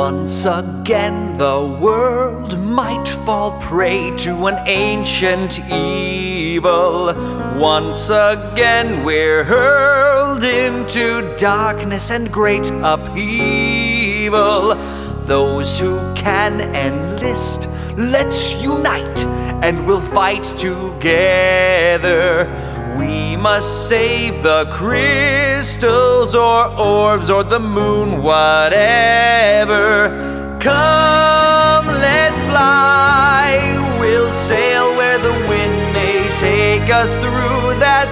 Once again the world might fall prey to an ancient evil. Once again we're hurled into darkness and great upheaval. Those who can enlist, let's unite and we'll fight together. We must save the crystals or orbs or the moon, whatever. Come, let's fly. We'll sail where the wind may take us through that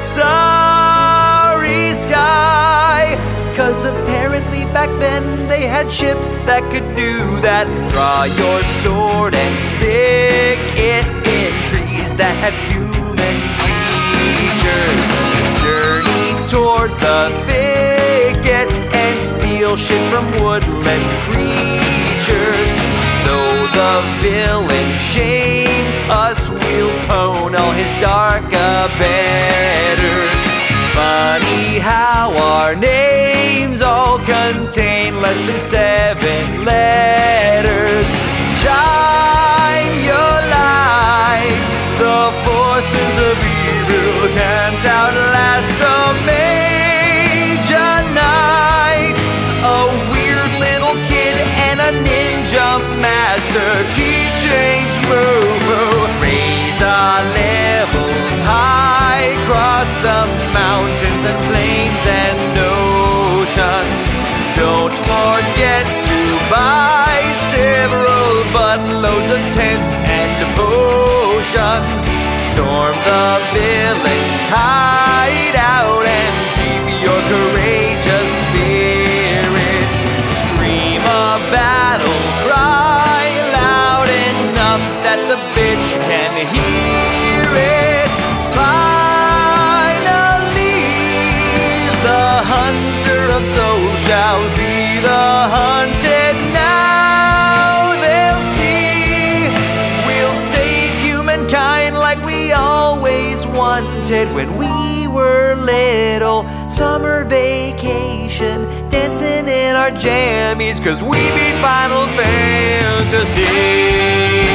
starry sky. 'Cause apparently back then they had ships that could do that. Draw your sword and stick it in trees that have human features. Journey toward the thicket and steal shit from woodland creatures. Though the villain shames us, we'll pwn all his dark abettors. Funny how our names all contain less than 7 letters. Shine your light, the forces of evil can't outlast a major night. A weird little kid and a ninja master, key change move, raise our levels high, cross the mountains and plains and oceans. Don't forget to buy several buttloads of tents and potions. Storm the villain's hideout and keep your courageous spirit. Scream a battle cry loud enough that the bitch can hear it. Finally, the hunter of souls shall be the hunted. Now they'll see we'll save humankind like we always wanted when we were little. Summer vacation, dancing in our jammies, 'cause we beat Final Fantasy.